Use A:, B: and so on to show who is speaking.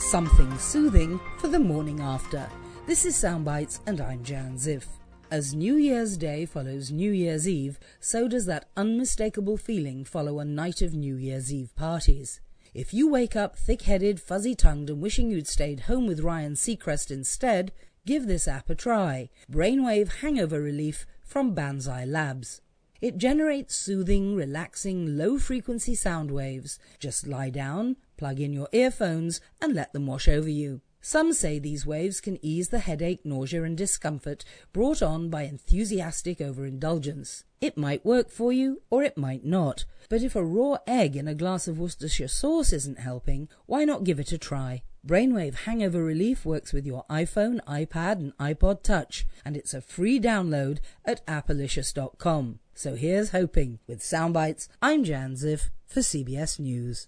A: Something soothing for the morning after. This is Soundbites and I'm Jan Ziff. As New Year's Day follows New Year's Eve, so does that unmistakable feeling follow a night of New Year's Eve parties. If you wake up thick-headed, fuzzy-tongued and wishing you'd stayed home with Ryan Seacrest instead, give this app a try. Brainwave Hangover Relief from Banzai Labs. It generates soothing, relaxing, low-frequency sound waves. Just lie down, plug in your earphones and let them wash over you. Some say these waves can ease the headache, nausea and discomfort brought on by enthusiastic overindulgence. It might work for you or it might not, but if a raw egg in a glass of Worcestershire sauce isn't helping, why not give it a try? Brainwave Hangover Relief works with your iPhone, iPad and iPod Touch, and it's a free download at appalicious.com. So here's hoping. With Soundbites, I'm Jan Ziff for CBS News.